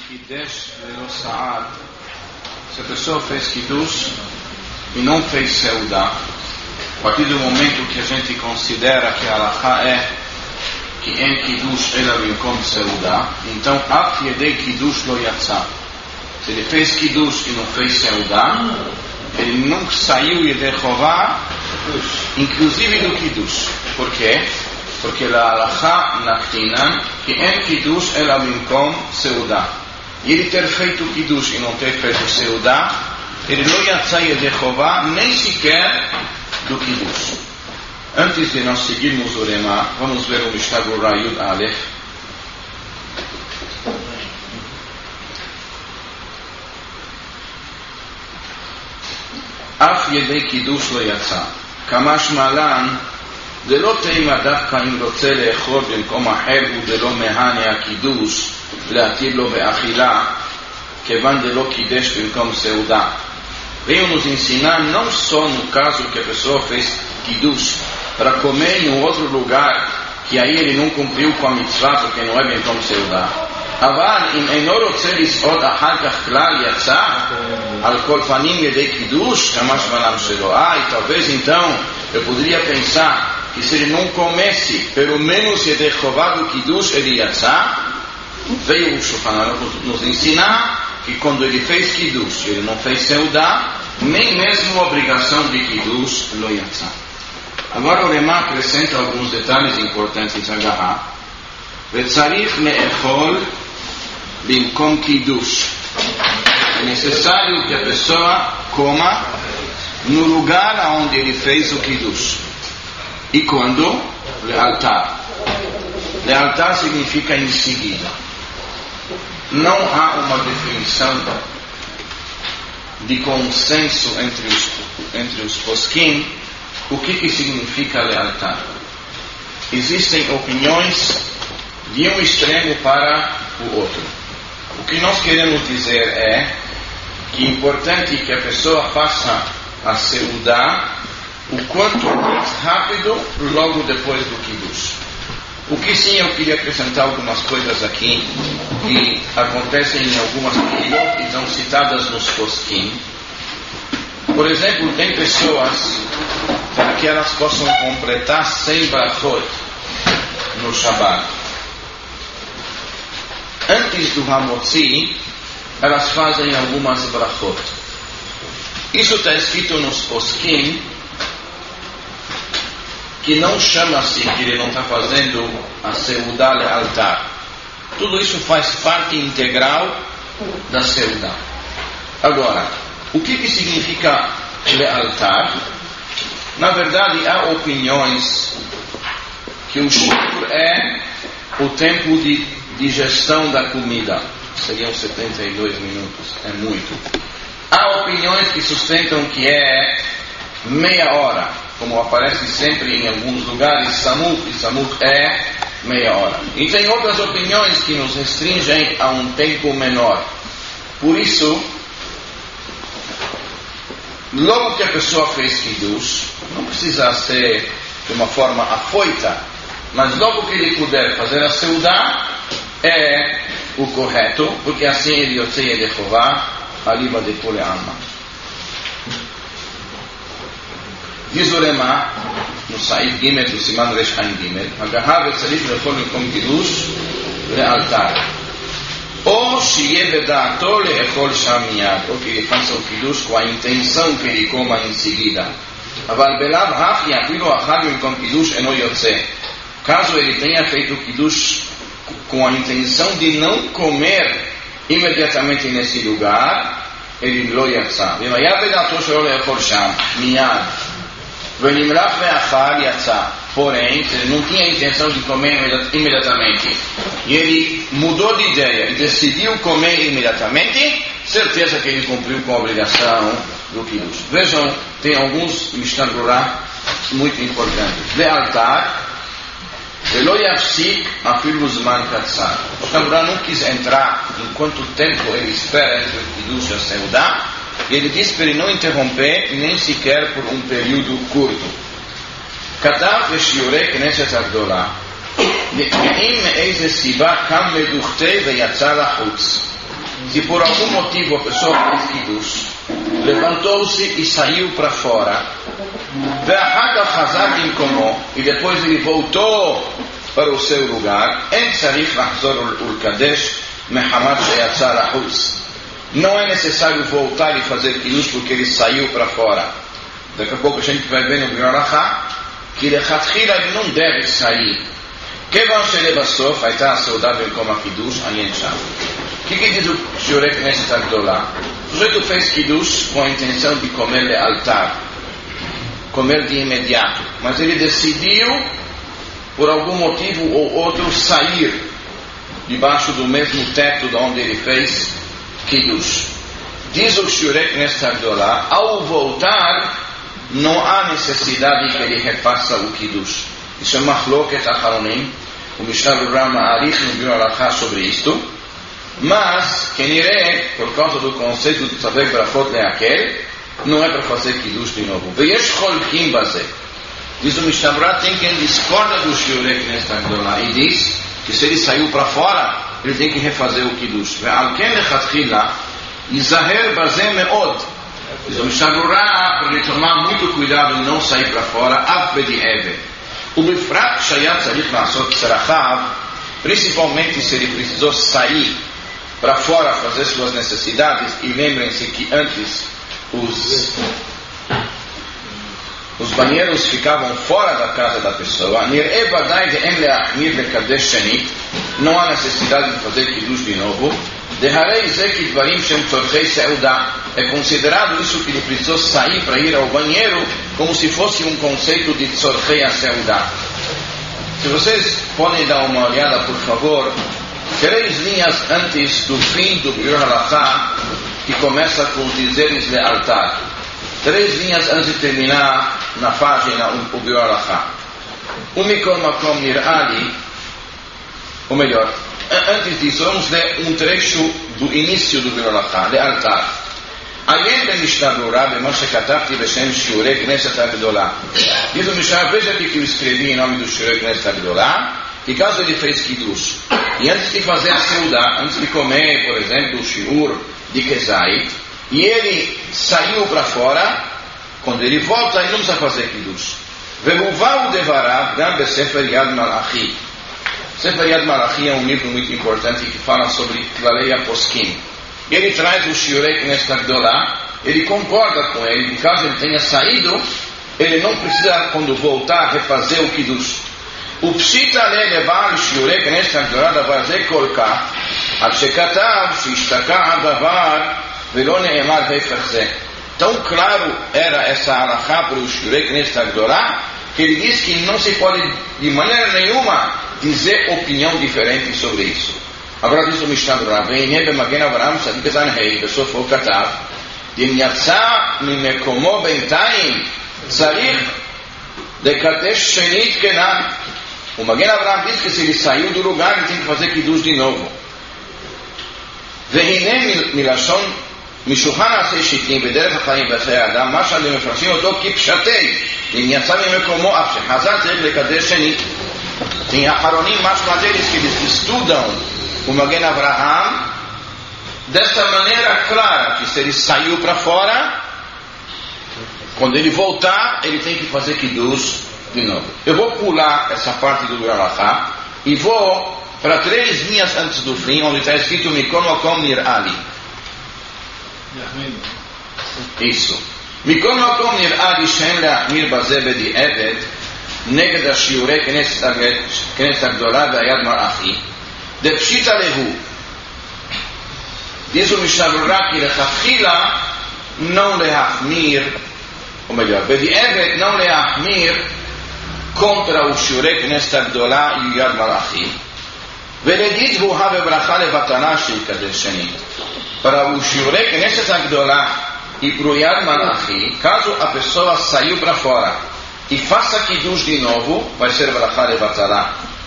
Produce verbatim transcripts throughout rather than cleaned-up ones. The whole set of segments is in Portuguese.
Kidesh Velo Sa'ad, se a pessoa fez Kiddush e não fez Seudá, a partir do momento que a gente considera que a Halakha é que em Kiddush ela Bimkom Seudá, então Af Yedei Kiddush Lo Yatzah. Se ele fez Kiddush e não fez Seudá, ele não saiu Yedei Chová, inclusive do Kiddush. Por quê? Porque a Halakha Naktinan que em Kiddush ela Bimkom Seudá. E ele ter feito Kiddush e não ter feito Seudá, ele não ia sair de Chová nem sequer do Kiddush. Antes de nós seguirmos o Rema, vamos ver o Mishnah Berurah Yud Aleph. Af Yedei Kiddush Lo Yatzah. Kamash Malan דלא תימא דווקא אם רוצה לאכול במקום אחר ודלא מהנה הקידוש להתיר לו באכילה כיוון דלא קידש במקום סעודה. Veio nos ensinar não só no caso que a pessoa fez Kiddush para comer em um outro lugar que aí ele não cumpriu com a mitzvah porque não é bem como Seudá. אבל אם אינו רוצה לסעוד אחר כך כלל יצא על כל פנים ידי קידוש כמה שמלם שלו. Ah, e talvez então eu poderia pensar que se ele não comesse pelo menos Yedei Chová do Kiddush ele yatzá. Veio o Shulchan Aruch nos ensinar que quando ele fez Kiddush ele não fez Seudá, nem mesmo a obrigação de Kiddush lo yatzá. Agora o Rema acrescenta alguns detalhes importantes a agarrar. Vetzarich le'echol bimkom Kiddush. É necessário que a pessoa coma no lugar onde ele fez o Kiddush. E quando? Lealtar. Lealtar significa em seguida. Não há uma definição de consenso entre os, entre os poskim o que, que significa lealtar. Existem opiniões de um extremo para o outro. O que nós queremos dizer é que é importante que a pessoa faça a seudá o quanto mais rápido logo depois do Kiddush. O que sim eu queria acrescentar algumas coisas aqui que acontecem em algumas perguntas que estão citadas nos poskim. Por exemplo, tem pessoas para que elas possam completar cem brachot no Shabbat. Antes do Hamotzi, elas fazem algumas brachot. Isso está escrito nos poskim, que não chama-se que ele não está fazendo a seudá lealtar. Tudo isso faz parte integral da seudá. Agora, o que, que significa lealtar? Na verdade, há opiniões que o shur é o tempo de digestão da comida. Seriam setenta e dois minutos, é muito. Há opiniões que sustentam que é meia hora, como aparece sempre em alguns lugares, Samuk, e Samuk é meia hora. E tem outras opiniões que nos restringem a um tempo menor. Por isso, logo que a pessoa fez Kiddush, não precisa ser de uma forma afoita, mas logo que ele puder fazer a seudá, é o correto, porque assim ele yotzei de Chová, aliba de Kule Alma. Diz o Rema, no Said Gimel, do Siman Resh Ain Gimel, Agahav etzarich lechol bimkom Kiddush lealtar. Ou שיהיה בדעתו לאכול שם מיד, ou que ele faça o Kiddush com a intenção que ele coma em seguida. אבל בלאו הכי אפילו אכל במקום קידוש אינו יוצא. Caso ele tenha feito o Kiddush com a intenção de não comer imediatamente nesse lugar, ele לא יצא. ואם היה בדעתו שלא לאכול שם מיד, ונמלך ואכל יצא. Porém, se ele não tinha a intenção de comer imediatamente e ele mudou de ideia e decidiu comer imediatamente, certeza que ele cumpriu com a obrigação do Kiddush. Vejam, tem alguns Mishnah Berurah muito importantes. Lealtar, Velo yafsik afilu zman katzar. O Mishnah Berurah não quis entrar em quanto tempo ele espera entre o Kiddush e a seudá, e ele disse para ele não interromper nem sequer por um período curto. כתב בשיעורי כנסת הגדולה, ואם מאיזה סיבה קם מדוכתה ויצא לחוץ, se por algum motivo a pessoa fez Kiddush, levantou-se e saiu para fora, e depois ele voltou para o seu lugar, não é necessário voltar e fazer Kiddush porque ele saiu para fora. Daqui a pouco a gente vai ver no Biur Halachá que lechatchila ele não deve sair. Kevan Shelebasof, aí está a saudável como a Kiddush, Anyencham. O que, que diz o Shiurei Knesset Agdolah? O sujeito fez Kiddush com a intenção de comer de altar, comer de imediato, mas ele decidiu, por algum motivo ou outro, sair debaixo do mesmo teto de onde ele fez Kiddush. Diz o Shiurei Knesset Agdolah, ao voltar, não há necessidade que ele refaça o Kiddush. Isso é Machloket Acharonim. O Mishnah Berurah Ma'arich no Biur Halachá sobre isto. Mas, quem irá, por causa do conceito de saber Brachot Leakel, não é para fazer Kiddush de novo. Veyesh Cholkim Bazeh. Diz o Mishnah Berurah, tem quem discorda do Shiurei Knesset Agdolah e diz que se ele saiu para fora, ele tem que refazer o Kiddush. Ve'al ken lechatchila Izaher Bazeh Me'od. Diz o Mishnah Berurah, para ele tomar muito cuidado em não sair para fora, Av Bedi Eve. O Bifrat Shayat Tzarich La'asot Tzarachav, principalmente se ele precisou sair para fora fazer suas necessidades, e lembrem-se que antes os, os banheiros ficavam fora da casa da pessoa, não há necessidade de fazer Kiddush de novo. É considerado isso que ele precisou sair para ir ao banheiro como se fosse um conceito de tzorchei ha-seudá. Se vocês podem dar uma olhada, por favor, três linhas antes do fim do Biur Halachá, que começa com os dizeres de altar. Três linhas antes de terminar na página o Biur Halachá. O Mikol Makom Nir'ali, ou melhor, antes disso, vamos ler um trecho do início do Biur Halachá, de altar. Ayen b'Mishnah Berurah b'ma shekatavti b'shem Shiurei Knesset Agdolah. Diz o Mishnah, veja aqui que eu escrevi em nome do Shiurei Knesset Agdolah, que caso ele fez Kiddush, e antes de fazer a Seudá, antes de comer, por exemplo, o Shiur de Kezait, e ele saiu para fora, quando ele volta, ele não precisa fazer Kiddush. Ve'uvahu devarav gam b'Sefer Yad Malachi. Sefer Yad Malachi é um livro muito importante que fala sobre Klalei HaPoskim. Ele traz o Shiurei Knesset Agdolah, ele concorda com ele, que caso ele tenha saído, ele não precisa, quando voltar, refazer o Kiddush. O Pshita le levar o Shiurei Knesset Agdolah davar ze kolka, ad shekatav shishtaka davar velo ne'emar heifach ze. Tão claro era essa halachá para o Shiurei Knesset Agdolah, que ele diz que não se pode, de maneira nenhuma, dizer opinião diferente sobre isso. Agora diz o Mishnah Berurah, והנה במגן אברהם צדיק זן ה' בסוף הוא כתב, אם יצא ממקומו בינתיים צריך לקדש שנית כנ"ל. O Magen Avraham diz que se ele saiu do lugar, ele tem que fazer Kiddush de novo. והנה מלשון משולחן עשי שיטין בדרך החיים בחיי האדם, מה שאנו מפרשים אותו כפשטי, אם יצא ממקומו אף שחזר צריך לקדש שנית. Tem Aharonim, mais deles que eles estudam o Magen Avraham desta maneira clara, que se ele saiu para fora, quando ele voltar, ele tem que fazer Kiddush de novo. Eu vou pular essa parte do Biur Halachá e vou para três linhas antes do fim, onde está escrito Mikol Makom Nir'ali. Isso. Mikol Makom Nir'ali Shem Le'achmir Bazeh Bedi Eved נגד השיעורי כנסת הגדולה והיד מלאכי דפשיטה להו. Diz o Mishnah Berurah que lechatchila não leachmir, ou melhor, bedi'evet não leachmir contra o Shiurei Knesset Agdolah e o Yad Malachi. ולגיד הוא הווה ברכה לבטלה שיקדש שנית. Para o Shiurei Knesset Agdolah e para o Yad Malachi, caso a pessoa saiu para fora e faça Kiddush de novo, vai ser ברכה לבטלה.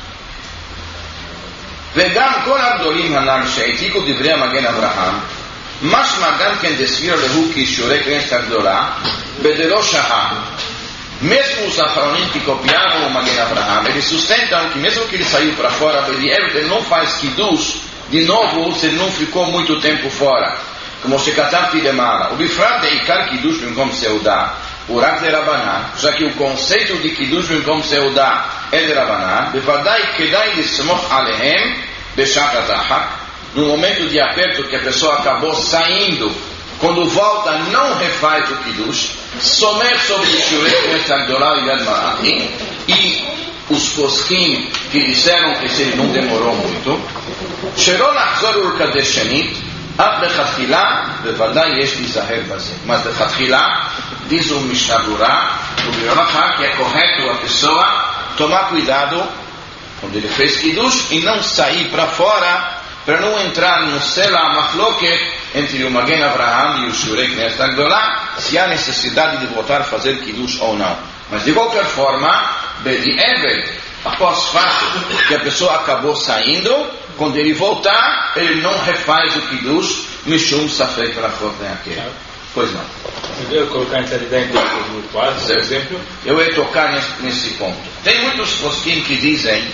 וגם כל הגדולים הנ"ל שהעתיקו דברי המגן אברהם, משמע גם כן דסביר להו כי שיעורי כנסת הגדולה, בדלא שהה. Mesmo os Aharonim que copiaram o Magen Avraham, eles sustentam que mesmo que ele saiu para fora, ele não faz Kiddush De novo, você não ficou muito tempo fora, כמו שכתבתי למעלה, ובפרט בעיקר קידוש במקום סעודה, הוא רק דרבנן, já que o conceito de קידוש במקום סעודה é דרבנן, בוודאי כדאי לסמוך עליהם בשעת הדחק, no momento de aperto que a pessoa acabou saindo, quando volta não refaz o קידוש, somer sobre o shiurei knesset הגדולה ליד מלאכים, e os poskim que disseram que ele não demorou muito, שלא לחזור ולקדש שנית, אף לכתחילה, בוודאי יש להיזהר בזה. mas לכתחילה, diz o Mishnah Berurah, o Berurah, que é correto a pessoa tomar cuidado quando ele fez Kiddush e não sair para fora, para não entrar no Sela Machloket entre o Magen Avraham e o Shiurei Knesset Agdolá, se há necessidade de voltar a fazer Kiddush ou não. Mas de qualquer forma, Bedi'evet, após fato que a pessoa acabou saindo, quando ele voltar, ele não refaz o Kiddush, Mishum Safek Brachot Ne'akel. Pois não. Você deu colocar em dentro do quadro, por exemplo? Eu ia tocar nesse, nesse ponto. Tem muitos poskim que dizem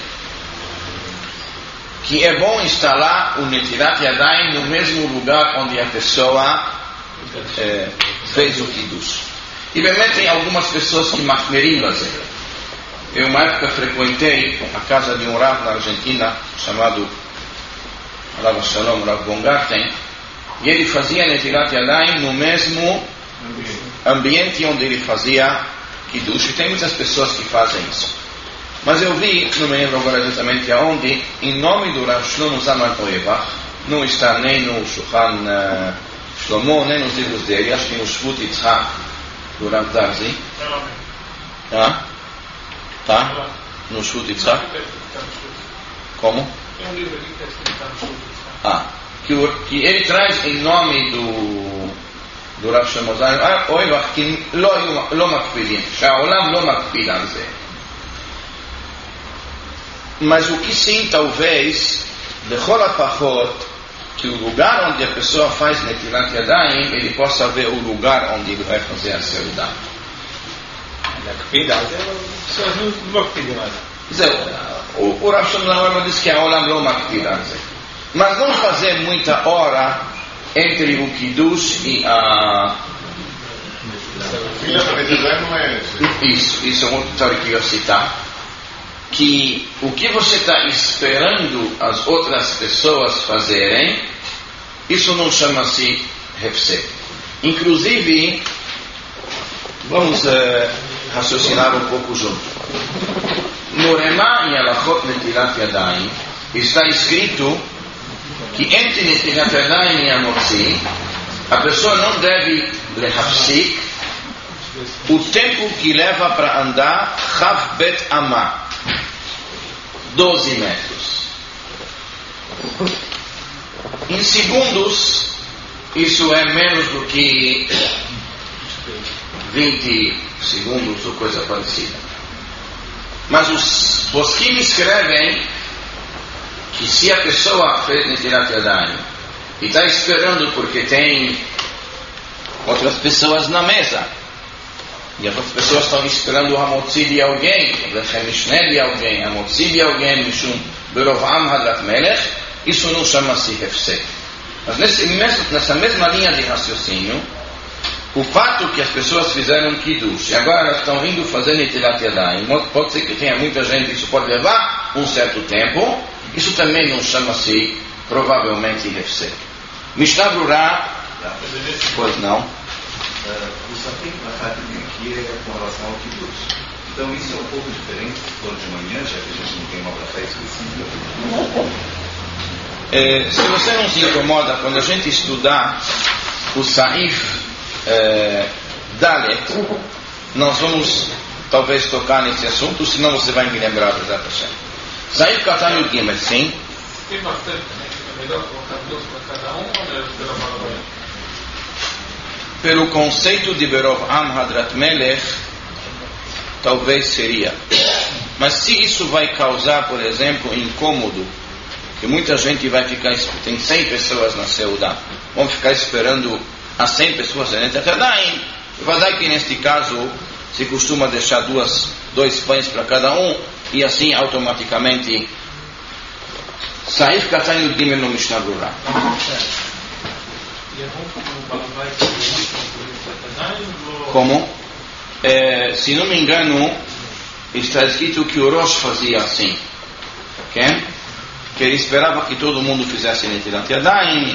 que é bom instalar o Netilat Yadayim no mesmo lugar onde a pessoa é, fez o Kiddush. E realmente tem algumas pessoas que machmerim fazer. Eu uma época frequentei a casa de um Rav na Argentina, chamado Rav Shalom, Rav Bongarten, e ele fazia Netilat Yadayim no mesmo ambiente onde ele fazia Kiddush. E tem muitas pessoas que fazem isso. Mas eu vi, não me lembro agora exatamente aonde, em nome do Rav Shlomo Zalman Auerbach, não está nem no Shulchan uh, Shlomo, nem nos livros dele, acho que no Shvut Yitzhak do Rav Darzi. Ah? Tá? No Shvut Yitzhak? Como? Ah, que, o, que ele traz em nome do do Rav Shlomo Zalman Auerbach que לא מקפידים, שהעולם לא מקפיד על זה. Mas o que sim, talvez, lechol hapachot, que o lugar onde a pessoa faz Netilat Yadayim, ele possa ver o lugar onde ele vai fazer a seudah. O Rav Shlomo Zalman diz que a olam lo makpid al ze. Mas não fazer muita hora entre o Kiddush e a... Isso, isso é uma história que eu ia citar. Que o que você está esperando as outras pessoas fazerem, isso não chama-se hefsek. Inclusive, vamos uh, raciocinar um pouco junto. No Remá em Halachot Netilat Yadayim está escrito que entre Netilat Yadayim e Amotzi a pessoa não deve lehafsik o tempo que leva para andar Chav Bet Amah, doze metros. Em segundos, isso é menos do que vinte segundos ou coisa parecida. Mas os poskim escrevem que se a pessoa fez Netilat Yadayim e está esperando porque tem outras pessoas na mesa, e as outras pessoas estão esperando o Hamotzi de alguém, o Lechem Mishneh de alguém, Hamotzi de alguém, Mishum Berov Am Hadrat Melech, isso não chama-se Hefsek. Mas nesse, nessa mesma linha de raciocínio, o fato que as pessoas fizeram Kiddush e agora elas estão indo fazer Netilat Yadayim, pode ser que tenha muita gente, isso pode levar um certo tempo, isso também não chama-se provavelmente Hefsek. Mishnah Berurah, pois não. Uh, o Safek Brachot aqui é com relação ao Kiddush. Então isso é um pouco diferente se for de manhã, já que a gente não tem uma brachá específica. É, se você não se incomoda, quando a gente estudar o Saif é, Dalet, nós vamos talvez tocar nesse assunto, senão você vai me lembrar da Hashem. Saif Katan Yud Gimel, sim? Tem bastante, né? É melhor colocar duas para cada um ou melhor pela palavra? Pelo conceito de Berov Am Hadrat Melech, talvez seria. Mas se isso vai causar, por exemplo, incômodo, que muita gente vai ficar, tem cem pessoas na Seudah, vão ficar esperando as cem pessoas dentro da Yadayim, vai dar que neste caso se costuma deixar duas, dois pães para cada um, e assim automaticamente סעיף קטן י"ג לא משנה ברורה. Como? É, se não me engano, está escrito que o Rosh fazia assim, okay? Que ele esperava que todo mundo fizesse Netilat Yadayim.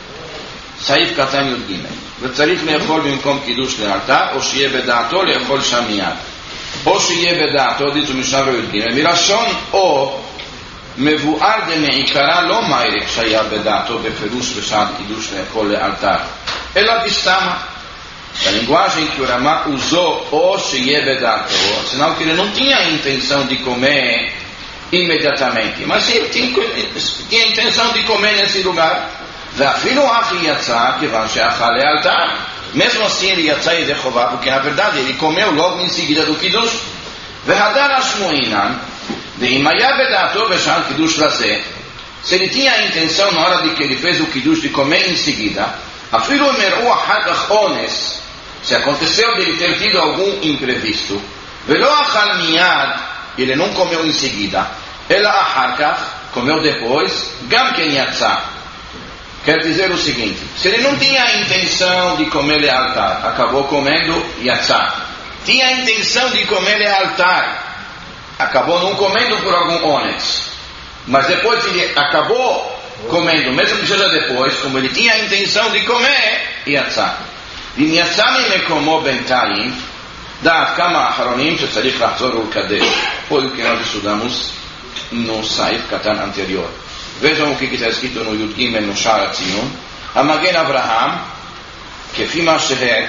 סעיף קטן י"ג וצריך לאכול במקום קידוש לאלתר, או שיהיה בדעתו לאכול שם מיד, או שיהיה בדעתו, דיצו משנה י"ג, מלשון או מבואר דמעיקרה לא מהירק שהיה בדעתו בפירוש בשעת קידוש לאכול לאלתר, אלא בסתמה. A linguagem que o Ramá usou, ou שיהיה בדעתו, sinal que ele não tinha a intenção de comer imediatamente, mas ele tinha, tinha a intenção de comer nesse lugar. ואפילו אחי יצא כיוון שאכל לאלתר, mesmo assim ele יצא ידי חובה, porque na verdade ele comeu logo em seguida do קידוש. והדר השמועינן ואם היה בדעתו בשעת קידוש לזה, se ele tinha a intenção na hora de que ele fez o קידוש de comer em seguida, אפילו אם הראו אחר כך אונס, se aconteceu de ele ter tido algum imprevisto, ולא אכל מיד, ele não comeu em seguida, אלא אחר כך, comeu depois, גם כן יצא. Quer dizer o seguinte, se ele não tinha a intenção de comer lealtar, acabou comendo yatzá. Tinha a intenção de comer lealtar, acabou não comendo por algum ônus. Mas depois ele acabou comendo, mesmo que seja depois, como ele tinha a intenção de comer, yatzá. ואם יצא ממקומו בינתיים, דעת כמה האחרונים שצריך לחזור ולקדש. Foi o que nós estudamos no סעיף קטן anterior. Vejam o que está escrito no Yud Gimel no Shar HaTziyun. המגן אברהם, כפי מה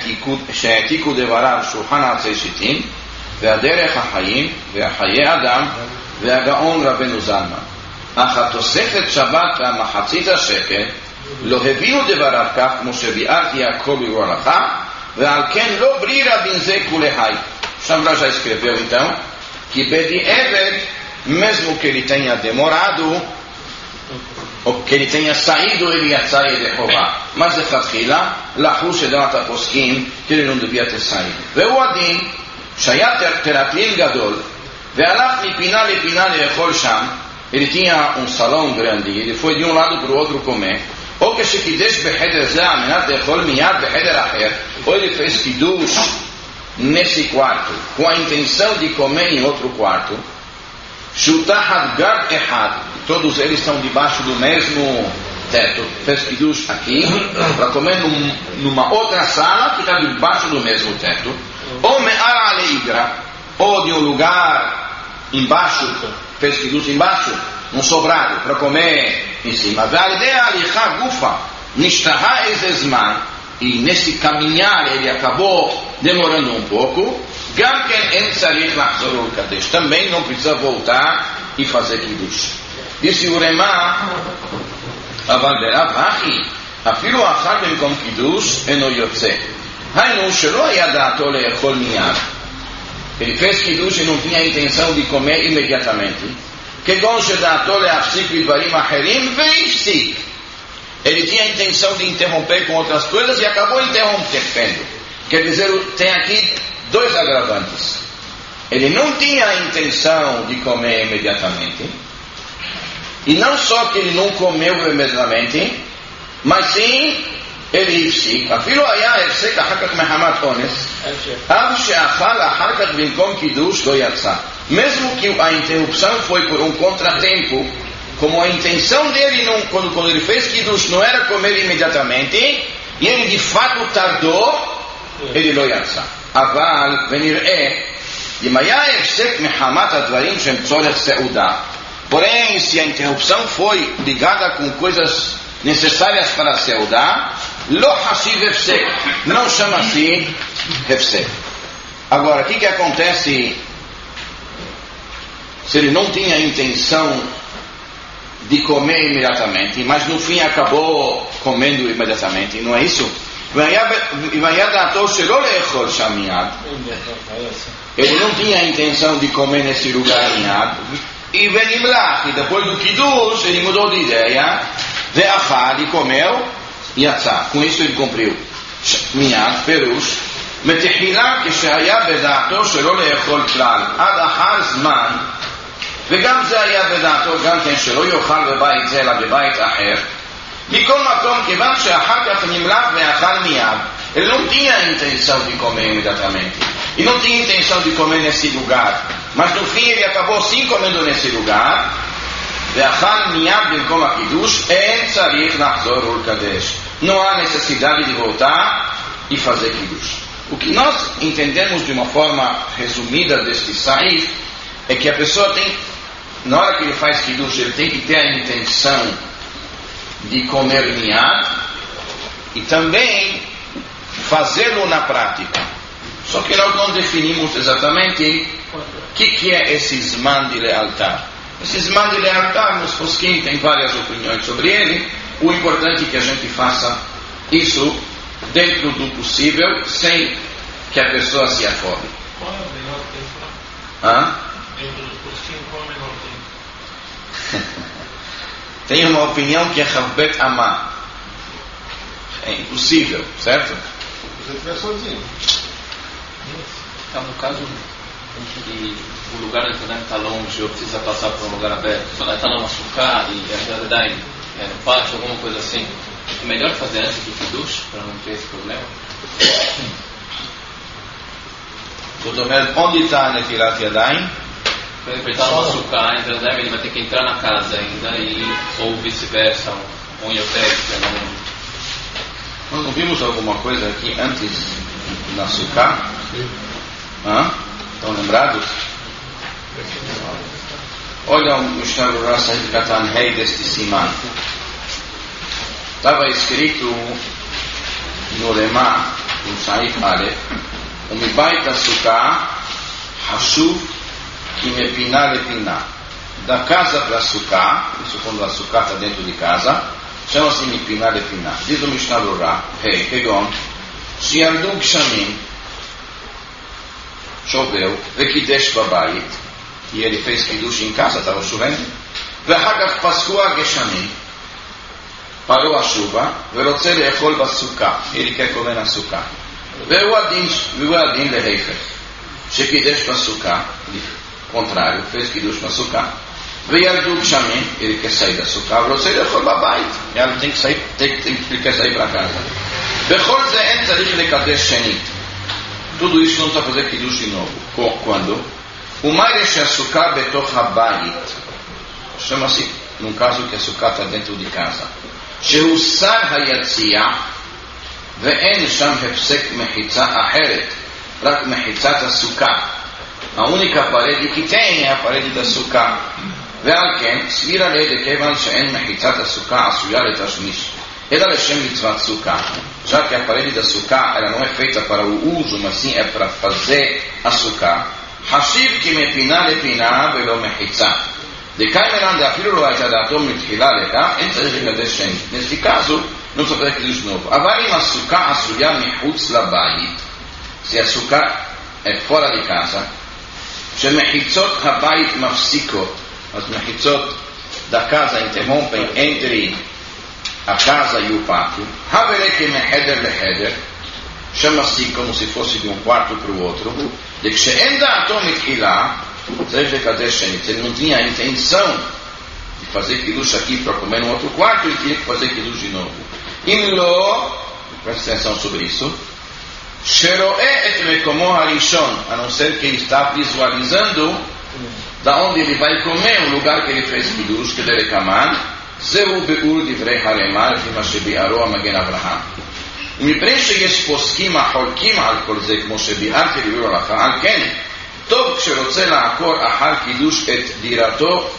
שהעתיקו דבריו שולחן עצי שיטין, והדרך החיים, והחיי אדם, והגאון רבנו זלמן. אך התוספת שבת והמחצית השקל, לא הבינו דבריו כך, כמו שביארתי הכל ברור הלכה, ועל כן לא ברירה בין זה כולי. Shambra já escreveu então, que bedi'eved, mesmo que ele tenha demorado, ou que ele tenha saído, ele ia sair de Jeová. Mas de Fatchila, Lahu Shedat HaPoskim, que ele não devia ter saído. Veu Adin, Shayat Teraplim Gadol, Ve'alach mipina lepina le'echol sham, ele tinha um salão grande, ele foi de um lado para o outro comer, ou que Shekidesh Becheder Zeh, Amenat le'echol miyad Becheder Acher, ou ele fez Kiddush nesse quarto, com a intenção de comer em outro quarto, Shutahad Gad Ehad, todos eles estão debaixo do mesmo teto, fez Kiddush aqui, para comer num, numa outra sala que está debaixo do mesmo teto, ou Me'ara Aleigra, ou de um lugar embaixo, fez Kiddush embaixo, num sobrado, para comer em cima. Ve'alidea Alicha Gufa, Nishtaha Ezezman, e nesse caminhar ele acabou demorando um pouco, também não precisa voltar e fazer Kiddush. Disse o Remá, אפילו אכל במקום קידוש אינו יוצא. היינו שלא היה דעתו לאכול מיד. Ele fez Kiddush e não tinha a intenção de comer imediatamente. כגון שדעתו להפסיק בדברים אחרים והפסיק. Ele tinha a intenção de interromper com outras coisas e acabou interrompendo. Quer dizer, tem aqui dois agravantes. Ele não tinha a intenção de comer imediatamente, e não só que ele não comeu imediatamente, mas sim ele הפסיק. אפילו היה הפסק אחר כך מחמת אונס, אף שאכל אחר כך במקום קידוש לא יצא. Mesmo que a interrupção foi por um contratempo, como a intenção dele, não, quando, quando ele fez Kiddush, não era comer imediatamente, e ele de fato tardou, ele לא יצא. אבל, ונראה, אם היה הפסק מחמת הדברים שהם צורך סעודה, porém, se a interrupção foi ligada com coisas necessárias para a סעודה, לא חשיב הפסק, não chama-se הפסק. Agora, o que que acontece se ele não tinha a intenção de comer imediatamente, mas no fim acabou comendo imediatamente, não é isso? Ele não tinha a intenção de comer nesse lugar miad, e venimlach, e depois do Kiddush ele mudou de ideia, ve'achad, e comeu, yatzah. Com isso ele cumpriu miad, perush, מתחילה כשהיה בדעתו שלא לאכול כלל עד אחר זמן וגם זה היה בדעתו גם כן שלא יאכל בבית זה אלא בבית אחר. מכל מקום, כיוון שאחר כך נמלך ואכל מיד, ele não tinha a intenção de comer imediatamente. E não tinha a intenção de comer nesse lugar. Mas no fim ele acabou sim comendo nesse lugar. ואכל מיד במקום הקידוש, אין צריך לחזור ולקדש. Não há necessidade de voltar e fazer quidush. O que nós entendemos de uma forma resumida deste saif é que a pessoa tem, na hora que ele faz quidush, ele tem que ter a intenção de comer miyad e também fazê-lo na prática. Só que nós não definimos exatamente o que, que é esse zman de lealtar. Esse zman de lealtar, nos posquim tem várias opiniões sobre ele. O importante é que a gente faça isso dentro do possível, sem que a pessoa se afobe. Qual é o melhor tempo? Hã? Dentro do posquim, qual é o melhor tempo? Tem uma opinião que é Chavbet Amá. É impossível, certo? Se você estiver sozinho. Então, no caso em que o lugar onde está longe ou precisa passar por um lugar aberto, só está no açúcar e a verdade é no pátio, alguma coisa assim, é melhor fazer antes do Kiddush para não ter esse problema? זאת אומרת, onde está a Netilat Yadayim? Por exemplo, ele está no açúcar, em verdade ele vai ter que entrar na casa ainda, e, ou vice-versa, um iotek, não. Nós não vimos alguma coisa aqui antes na Sukkah? Hã? Estão lembrados? Olha o Mishnah Berurah Sahib Katan Rei deste Siman. Estava escrito no Lemá, no Sahib Aleph, o Mibait Sukkah Hashuv que me pinar e pinar. Da casa para a Sukkah, isso quando a Sukkah está dentro de casa, chama-se me pinar e pinar. Diz o Mishnah Berurah, Rei, Kegon, שירדו גשמים, choveu, וקידש בבית, e ele fez קידוש em casa, estava chovendo, ואחר כך פסקו הגשמים, parou a chuva, ורוצה לאכול בסוכה, ele quer comer na sukkah, והוא הדין, והוא הדין להיפך, שקידש בסוכה, contrário, fez קידוש בסוכה, וירדו גשמים, ele quer sair da sukkah, ורוצה לאכול בבית, ele tem que sair, tem, tem, ele quer sair para casa. בכל זה אין צריך לקדש שנית. Tudo isso não está fazendo קידוש de novo. Quando? ומה יש הסוכה בתוך הבית? chama-se, num caso que a sukkah está dentro de casa. שהוסר היציע ואין שם הפסק מחיצה אחרת, רק מחיצת הסוכה. A única parede que tem é a parede da sukkah. ועל כן, סביר עליה דכיוון שאין מחיצת הסוכה עשויה לתשמיש. אלא לשם מצוות סוכה. Já que a parede da sukkah ela não é feita para o uso, mas sim é para fazer a sukkah. חשיב כי מפינה לפינה ולא מחיצה. דקאי מלן דאפילו לא הייתה דעתו מתחילה לכך, אין צריך לקדש שנית. Nesse caso, não precisa fazer קידוש novo. אבל אם הסוכה עשויה מחוץ לבית, se a sukkah é fora de casa, שמחיצות הבית מפסיקות, as מחיצות da casa interrompem entre a casa e o pátio, havere que meheder leheder, chama-se como se fosse de um quarto para o outro, de que se enda atom mitchila, seja kadesh shenit, ele não tinha a intenção de fazer quidush aqui para comer no outro quarto, ele tinha que fazer quidush de novo. Im lo, presta atenção sobre isso, sheroe et mekomo harishon, a não ser que ele está visualizando da onde ele vai comer, o lugar que ele fez quidush, que dele kaman, זהו ביאור דברי הרמ"א לפי מה שביארו המגן אברהם. ומפני שיש פוסקים החולקים על כל זה כמו שביארתי לביאור הלכה, על כן טוב כשרוצה לעקור אחר קידוש את דירתו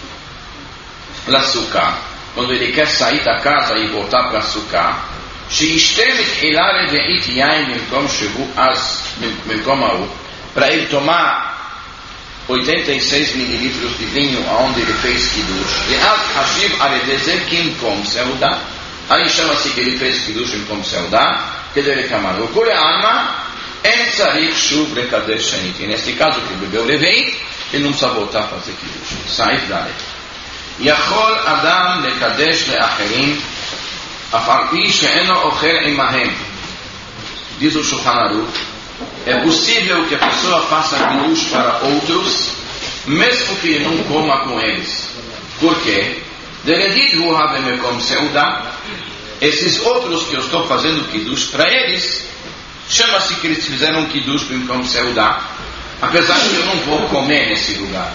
לסוכה, quando ele quer sair da casa e voltar para a sukkah, שישתה מתחילה רביעית יין במקום שהוא אז, במקום ההוא, para ele tomar oitenta e seis mililitros de vinho aonde ele fez quidush, e al hashiv aledeze kim kom seuda, aí chama-se que ele fez quidush em kom seuda, que dele kamar o kure alma en tzarich shuv lekadesh shenit. E neste caso que ele bebeu levei, ele não precisa voltar a fazer quidush. Saif dalet יכול אדם לקדש לאחרים אף על פי שאינו אוכל עמהם. Diz o Shulchan Aruch, é possível que a pessoa faça quidush para outros, mesmo que não coma com eles. Por quê? Esses outros que eu estou fazendo kiddush para eles, chama-se que eles fizeram kiddush במקום סעודה, apesar que eu não vou comer nesse lugar.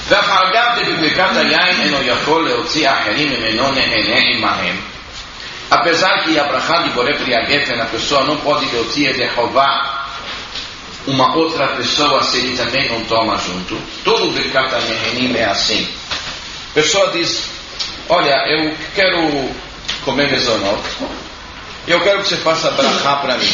Apesar que a brachá de Borei Pri Hagefen, a pessoa não pode leotzia de roubar uma outra pessoa se ele também não toma junto. Todo Birkat HaNehenim é assim. A pessoa diz: olha, eu quero comer mezonot, eu quero que você faça brachá para mim.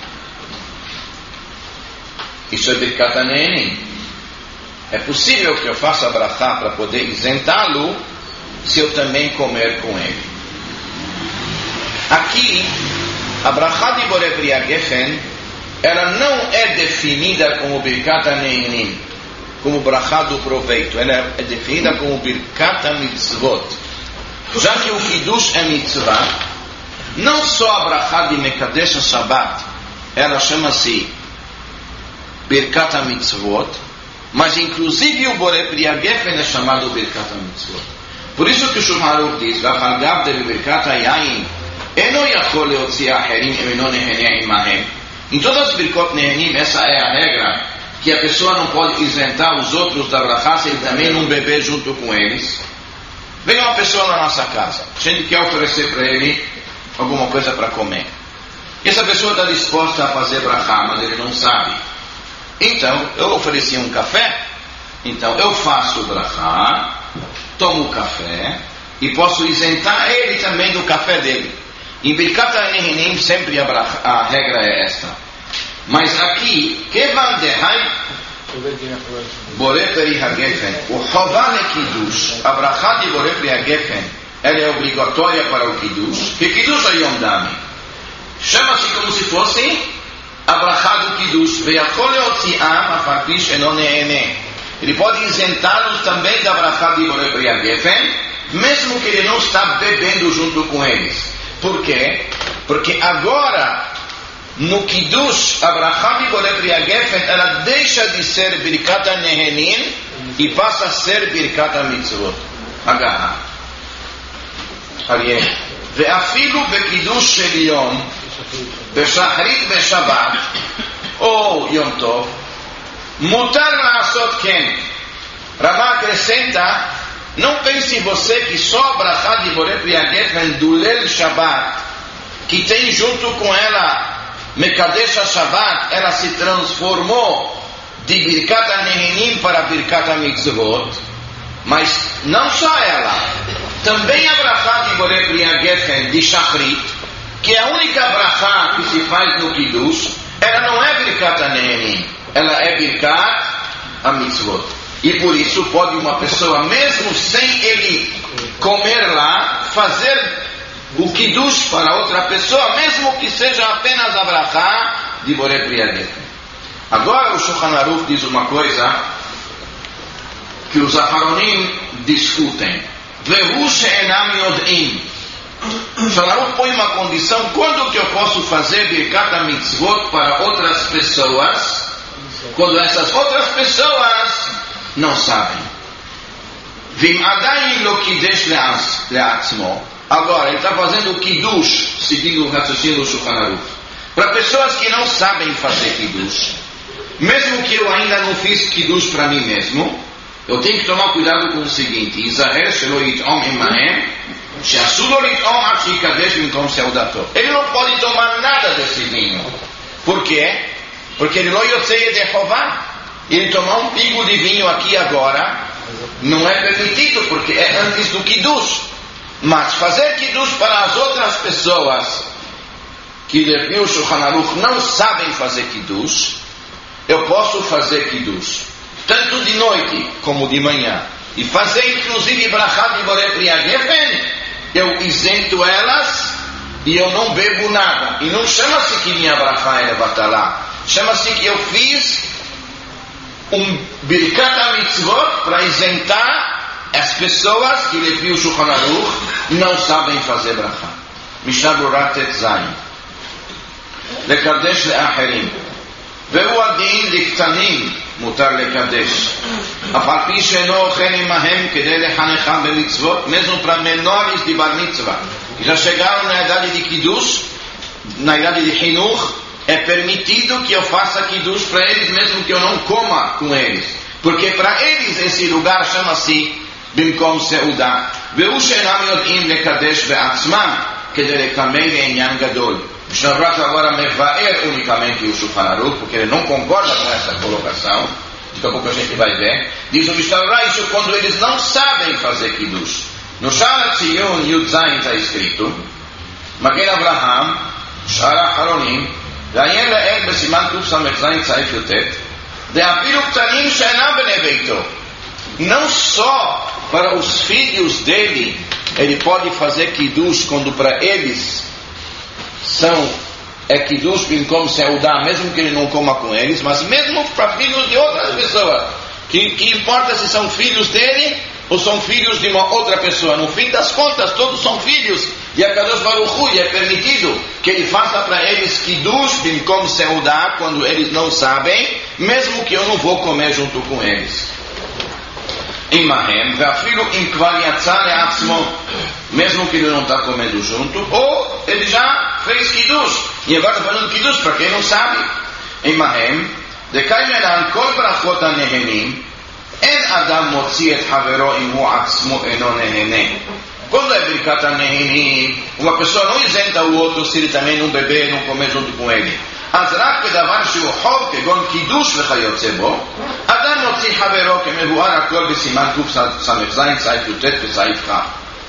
Isso é Birkat HaNehenim. É possível que eu faça brachá para poder isentá-lo se eu também comer com ele. Aqui, a brachá de Borei Pri Hagefen, ela não é definida como Birkat HaNehenim, como brachá do proveito. Ela é definida como Birkat HaMitzvot. Já que o Kiddush é mitzvah, não só a brachá de Mekadesh HaShabbat, ela chama-se Birkat HaMitzvot, mas inclusive o Borei Pri Hagefen é chamado Birkat HaMitzvot. Por isso que o Shulchan Aruch diz: V'achalgav de Birkat HaYayin eno yachol leotzia acherim emeno neheneh imahem. Em todas as Birkot Nehenim, essa é a regra, que a pessoa não pode isentar os outros da brachá se ele também não beber junto com eles. Vem uma pessoa na nossa casa, a gente quer oferecer para ele alguma coisa para comer. E essa pessoa está disposta a fazer brachá, mas ele não sabe. Então, eu ofereci um café, então eu faço brachá, tomo o café e posso isentar ele também do café dele. Em Birkat HaNehenim sempre a, bracha, a regra é esta. Mas aqui, Kevan Dehai Borei Pri Hagefen, o Chová le Kiddush, a brachá de Borei Pri Hagefen, ela é obrigatória para o Kiddush, que Kiddush é Yom Dami. Chama-se como se fosse a brachá do Kiddush. Ve'achol leotzi'am afarpish eno neheneh. Ele pode isentá-los também da brachá de Borei Pri Hagefen, mesmo que ele não está bebendo junto com eles. Por quê? Porque agora, no Kiddush, a brachá de Borei Pri Hagefen, ela deixa de ser Birkat HaNehenim e passa a ser Birkat HaMitzvot. Agarra. Ariel. Ve'afilu beKiddush shel Yom, beShachrit beShabbat, ou Yom Tov, mutar la'asot ken. Rama acrescenta: não pense você que só a brachá de Borei Pri Hagefen do Leil Shabbat, que tem junto com ela Mekadesh HaShabbat, ela se transformou de Birkat HaNehenim para Birkat HaMitzvot. Mas não só ela, também a brachá de Borei Pri Hagefen de Shachrit, que é a única brachá que se faz no Kiddush, ela não é Birkat HaNehenim, ela é Birkat HaMitzvot. E por isso pode uma pessoa, mesmo sem ele comer lá, fazer o Kiddush para outra pessoa, mesmo que seja apenas a brachá de Borei Pri Hagefen. Agora o Shulchan Aruch diz uma coisa que os Aharonim discutem. Vehu she'enam yod'im. O Shulchan Aruch põe uma condição: quando que eu posso fazer Birkat HaMitzvot para outras pessoas, quando essas outras pessoas não sabem. Vim adayin lo kidesh le'atzmo. Agora, ele está fazendo o Kiddush, seguindo o raciocínio do Shulchan Aruch, para pessoas que não sabem fazer Kiddush. Mesmo que eu ainda não fiz Kiddush para mim mesmo, eu tenho que tomar cuidado com o seguinte: Izaher shelo yit'om imahem, she'asur lo yit'om ad she'yikadesh bimkom seudato. Ele não pode tomar nada desse vinho. Por quê? Porque ele não yotzei de Chová. Ele tomar um pingo de vinho aqui agora não é permitido, porque é antes do Kiddush. Mas fazer Kiddush para as outras pessoas que o Shulchan Aruch não sabem fazer Kiddush, eu posso fazer Kiddush tanto de noite como de manhã, e fazer inclusive brachá de Borei Pri Hagefen. Eu isento elas e eu não bebo nada. E não chama-se que minha brachá é batalá, chama-se que eu fiz um Birkat HaMitzvot para isentar as pessoas que, levi o Shulchan Aruch, não sabem fazer brachá. Mishnah Berurah Tet Zayin. Lekadesh le'acherim. Ve'u adin liktanim מותר לקדש. אף על פי שאינו אוכל עמהם כדי לחנכם במצוות, mesmo para menores de bar mitzvah, que já chegaram na idade de kiddush, na idade de chinuch, é permitido que eu faça kiddush para eles, mesmo que eu não coma com eles, porque para eles esse lugar chama-se במקום סעודה, והוא שאינם יודעים לקדש בעצמם כדי לקמא לעניין גדול. Mishnah Brura agora mevaer unicamente o Shulchan Aruch, porque ele não concorda com essa colocação. Daqui a pouco a gente vai ver. Diz o Mishnah Brura isso quando eles não sabem fazer kiddush. No Shara Tziyun Yud Zayin está escrito Magen Avraham Shara Haronim V'ayen le'el b'siman Tuf Samech Zayin Tzayif Yutet De'afilu Ktanim she'enam b'nei beito. Não só para os filhos dele ele pode fazer kiddush quando para eles são é kiddush como seudá, mesmo que ele não coma com eles, mas mesmo para filhos de outras pessoas, que, que importa se são filhos dele ou são filhos de uma outra pessoa. No fim das contas todos são filhos de Akadosh Baruch Hu, e é permitido que ele faça para eles kiddush como seudá quando eles não sabem, mesmo que eu não vou comer junto com eles. Imahem, ואפילו אם כבר יצא לעצמו, mesmo que ele não está comendo junto, ou ele já fez kiddush, e agora está fazendo kiddush para quem não sabe. Imahem, דקאי מנהל כל ברכות הנהנים, אין אדם מוציא את חברו אם הוא עצמו אינו נהנה. Quando é birkat nehenim, uma pessoa não isenta o outro se ele também não beber e não comer junto com ele. אז רק בדבר שהוא חוב כגון קידוש וכיוצא בו, אדם מוציא חברו כמבואר הכל בסימן קס"ז סעיף י"ט וסעיף כ'.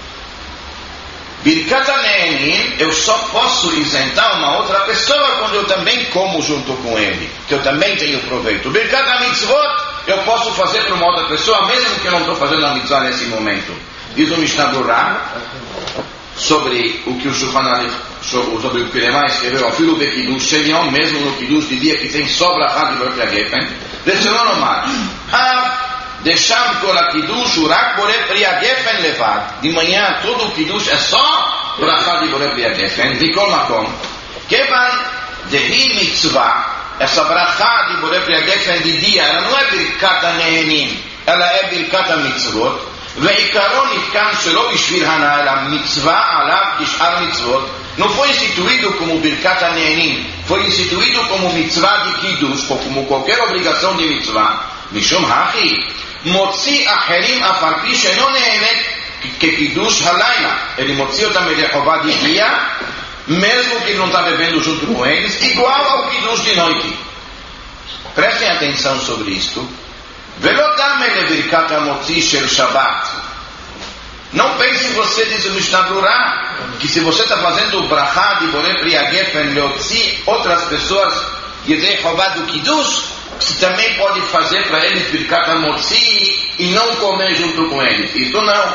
Birkat nehenim, eu só posso isentar uma outra pessoa quando eu também como junto com ele, que eu também tenho proveito. Birkat mitzvot, eu posso fazer para uma outra pessoa, mesmo que eu não estou fazendo a mitzvah nesse momento. Diz o Mishnah Brura sobre o que o Shulchan Aruch, sobre o que ele mais escreveu, afilo de kiddush shelion, mesmo no kiddush de dia que tem só brachá de Borei Gefen, receberão no mar. Ah, deixam kol a kiddush urak Borei Gefen levad. De manhã todo o kiddush é só brachá de Borei Gefen, de kol makom. Kevan dehi mitzvah, essa brachá de Borei Gefen de dia, ela não é birkat nehenim, ela é birkat mitzvot. ועיקרון נתקן שלא בשביל הנאה, אלא מצווה עליו כשאר מצוות. Não foi instituído como birkat nehenim, foi instituído como mitzvah de kiddush, como qualquer obrigação de mitzvah. משום הכי מוציא אחרים אף על פי שאינו נהנה כקידוש הלילה. Ele mocii אותם ידי חובה de dia, mesmo que ele não está bebendo junto com eles, igual ao kiddush de noite. Prestem atenção sobre isto. ולא דמה לברכת המוציא של שבת. Não pense você, diz o Mishnah Brura, que se você está fazendo o brachá de Borei Gefen, leotzi outras pessoas yedei chová do kiddush, você também pode fazer para eles birkat hamotzi e não comer junto com eles. Isso não.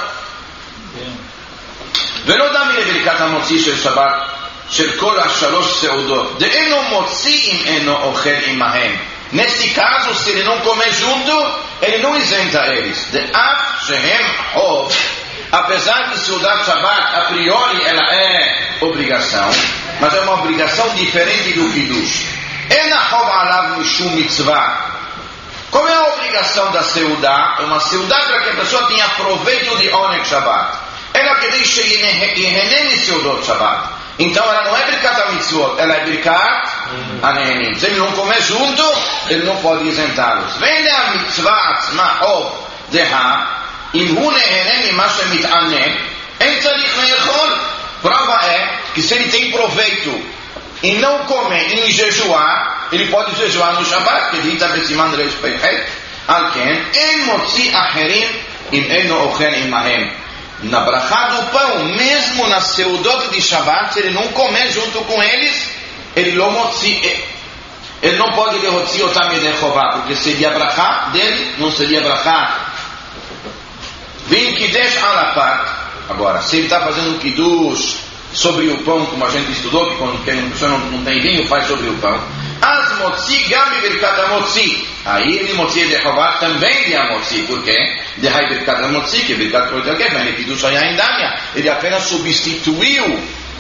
ולא דמה לברכת המוציא של שבת של כל השלוש סעודות דאינו מוציא אם אינו אוכל עמהם. Nesse caso, se ele não comer junto, ele não isenta eles. De af shehem hov, apesar de Seudat Shabbat a priori ela é obrigação, mas é uma obrigação diferente do kiddush. Ena hov alav mishum mitzvah. Qual é a obrigação da Seudat? É uma Seudat para que a pessoa tenha proveito de Oneg Shabbat. Ela que deixa Yehenem Seudot Shabbat. Então ela não é birkat mitzvot, ela é birkat nehenim. Se ele não comer junto, ele não pode isentá-los. Vem a mitzvah atzma ov deha, im hu nehenem ima shemit'anem, em tzarich le'echol. Prova é que se ele tem proveito em não comer, em jejuar, ele pode jejuar no Shabbat, que dita besiman reish peichet, al ken, en motzi acherim im eno ochen imahem. Na brachá do pão, mesmo na seudot de Shabbat, se ele não comer junto com eles, ele não motzi, ele não pode derrotar o tamid de chová, porque seria brachá dele, não seria brachá. Vem kiddush alapat. Agora, se ele está fazendo kiddush sobre o pão, como a gente estudou, que quando a pessoa não, não tem vinho, faz sobre o pão. As motzi gami birkat amotzi. Aí ele motzi de chová também de amotzi, por quê? De hai birkat amotzi, que birkat protegef, ele kiddush hayain damya. Ele apenas substituiu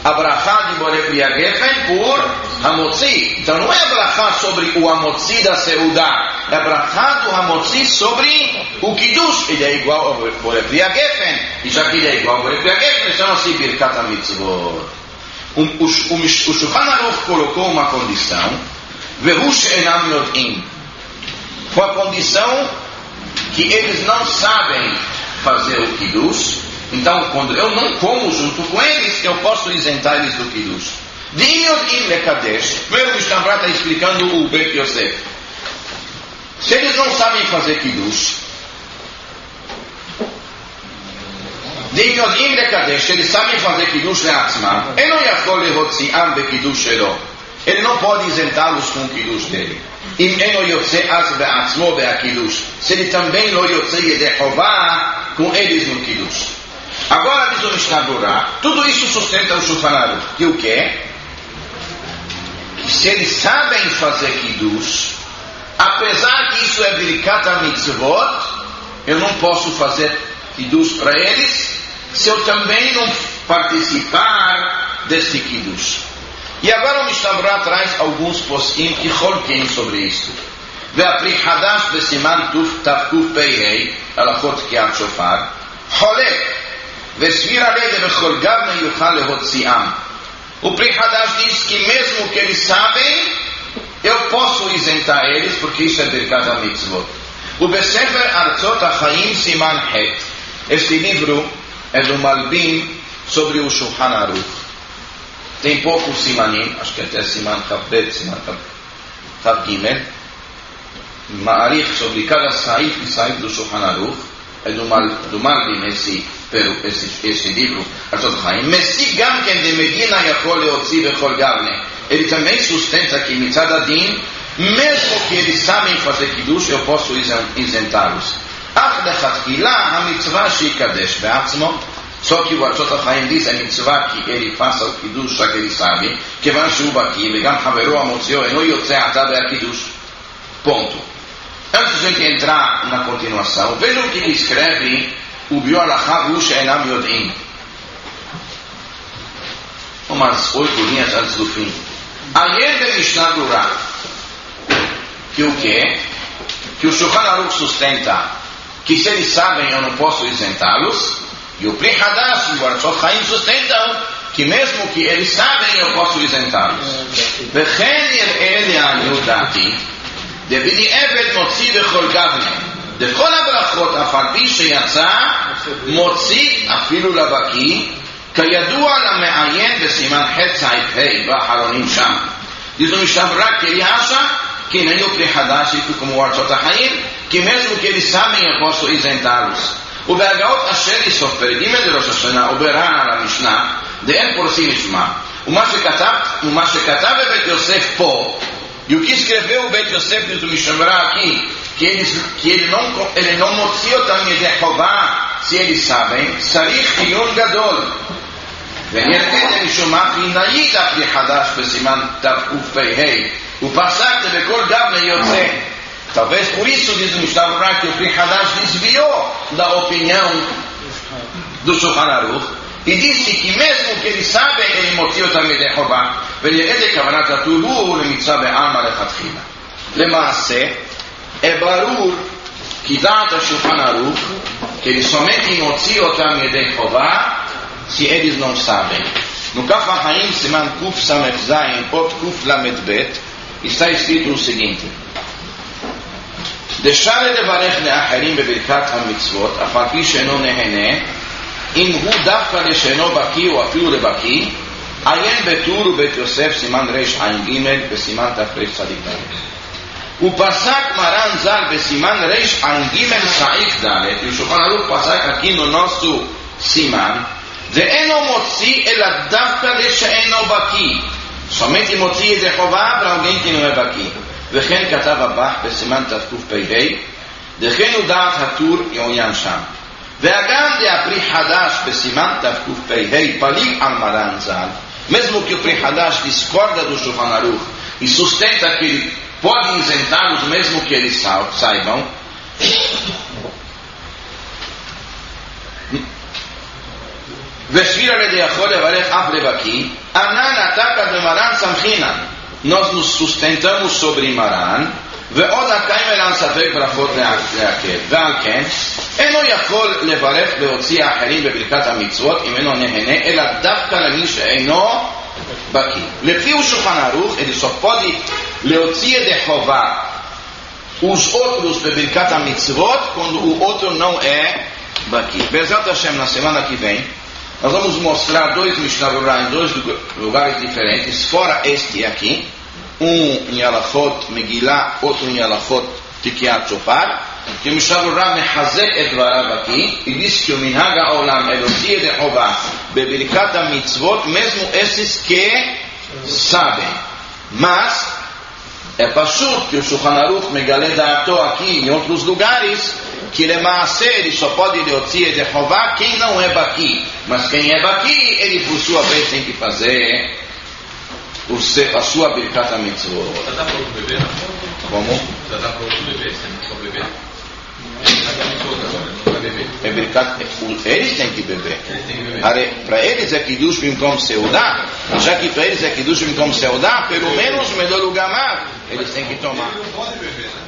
a brachá de Borei Pri Gefen por Hamotzi. Então não é a brachá sobre o Hamotzi da Seudá, é a brachá do Hamotzi sobre o Kiddush. Ele é igual ao Borei Pri Gefen, e já que ele é igual ao Borei Pri Gefen, chama-se Birkat HaMitzvot. O, o, o, o Shulchan Aruch colocou uma condição, Vehu she'enam yod'im, com a condição que eles não sabem fazer o Kiddush. Então, quando eu não como junto com eles, eu posso isentar eles do Kiddush. Din yod'im lekadesh. Primeiro o Mishnah Berurah está explicando o Beit Yosef. Se eles não sabem fazer Kiddush, Din yod'im lekadesh, eles sabem fazer Kiddush le'atzmam, ele não yachol lehotzi'am beKiddush shelo, ele não pode isentá-los com o Kiddush dele. Im eno yotze az be'atzmo be'akiddush, se ele também não yotze yedei chová com eles no Kiddush. Agora diz o Mishnah Berurah, tudo isso sustenta o Shulchan Aruch, que o quê? Que se eles sabem fazer Kiddush, apesar que isso é Birkat HaMitzvot, eu não posso fazer Kiddush para eles, se eu também não participar deste Kiddush. E agora o Mishnah Berurah traz alguns poskim que cholquem sobre isto. Ve'apri hadash besiman tuf tafkuf peihei, alachot kiat shofar, cholek, ve'svira lede vechol gavne yuchal lehotziam. O Pri Hadash diz que mesmo que eles sabem, eu posso isentar eles, porque isso é Birkat HaMitzvot. O Besefer Artzot HaChaim Siman Het. Este livro é do Malbim sobre o Shulchan Aruch. Tem poucos simanim, acho que até Siman Chavbet, Siman Chav Gimel. Ma'arich sobre cada saif e saif do Shulchan Aruch. É do, Mal, do Malbim esse, esse, esse livro, Artzot HaChaim. Messi Gam Ken de Medina Yachol Leotzi Bechol Gavne. Ele também sustenta que Mitzad Adin, mesmo que eles sabem fazer Kiddush, eu posso isentá-los. Ach lechatchila hamitzvah sheikadesh be'atzmo. Só que o Artzot HaChaim diz a mitzvah que ele faça o Kiddush, já que ele sabe, que van shu baki vegam haveru amotzio eno yotze ata be'akiddush. Ponto. Antes de a gente entrar na continuação, vejam o que ele escreve o Biolachá Hu she'enam yod'im. Umas oito linhas antes do fim. Ayer de Mishnah Berurah, que o quê? Que o Shulchan Aruch sustenta que se eles sabem eu não posso isentá-los, e o Pri Hadash e o Artzot HaChaim sustentam que mesmo que eles sabem eu posso isentá-los. Vechen yir'eh le'aniyut da'ati debidi eved motzi bechol gavne dechol habrachot אף על פי שיצא מוציא אפילו לבקי כידוע למעיין בסימן ח' סעיף ה' באחרונים שם. Diz o Mishnah Berurah que ele acha que nem o Pri Hadash e como o Artzot HaChaim, que mesmo que eles sabem eu posso isentá-los. O Bergaot Asher Yisof Perigimel de Rosh Hashanah, o Beran al Mishnah, de En Porsim Ishma, o מה שכתב בבית יוסף פה, e o que escreveu o Beit Yosef diz o Mishnah Berurah aqui, que, eles, que ele não ele não motzio também de Chová, se eles sabem, Sarich Iyun Gadol. ונראה משומע כי נעיד הפרי חדש בסימן תקפ"ה ופסק בכל גבנה יוצא. Talvez por isso diz o Mishnah Berurah que o Pri Hadash desviou da opinião do Shulchan Aruch e disse que mesmo que ele sabe ele motiu também de Chová. ונראה לכוונת הטור הוא למצווה בעלמא לכתחילה. למעשה é ברור כי דעת השולחן ערוך que ele somente מוציא אותם ידי חובה se eles não sabem. No Kaf HaChaim, Siman Kuf Samech Zayin, Ot Kuf Lamed Bet, está escrito o seguinte: deixar levarech le'acherim bebirkat hamitzvot, אף על פי שאינו נהנה, אם הוא דווקא לשאינו בקי או אפילו לבקי, עיין בטור ובית יוסף, סימן רש עין ג' בסימן תר"צ. הוא פסק מרן ז"ל בסימן רש עין ג' סעיף ד', e o Shulchan Aruch פסק aqui no nosso סימן, ואינו מוציא אלא דווקא לשאינו בקי, somente מוציא ידי חובה para alguém que não é בקי. וכן כתב הבח בסימן תקפ"ה, וכן הוא דעת הטור יעוין שם. והגם דהפרי חדש בסימן תקפ"ה פליג על מרן ז"ל, mesmo que o Pri Hadash discorda do Shulchan Aruch e sustenta que ele pode isentá-los mesmo que eles saibam, וסביר על ידי יכול לברך אף לבקי, ענן עתקא דמרן סמכינן. Nós nos sustentamos sobre Maran, ועוד הקיים אלן ספק ברכות להקל. ועל כן, אינו יכול לברך להוציא האחרים בברכת המצוות, אם אינו נהנה, אלא דווקא למי שאינו בקי. לפי שולחן ערוך, ele só pode להוציא ידי חובה os outros בברכת המצוות, quando o outro não é baqui. Bezat Hashem, na semana que vem, nós vamos mostrar dois Mishnah Berurah em dois lugares diferentes, fora este aqui, um em Alachot Megillah, outro em Alachot Tikiat Shofar, que o Mishnah Berurah mehazek et dvarav aqui, e diz que o Minhag HaOlam é Elotia de Chová, bebirkat HaMitzvot, mesmo esses que sabem. Mas é pashut que o Shulchan Aruch megale da'ato aqui em outros lugares, que Lemaaseh ele só pode Elotia de Chová quem não é baqui, mas quem é baqui, ele por sua vez tem que fazer o seu, a sua birkat HaMitzvot. Já dá para o bebê, não? Como? Já dá para o bebê, se não for bebê? Já dá para todos agora, não vai beber. É birkat, eles têm que beber. Eles têm que beber. Para eles é Kiddush Bimkom Seudá, já que para eles é Kiddush Bimkom Seudá, pelo menos melhor lugar, eles têm que tomar. Ele não pode beber, né?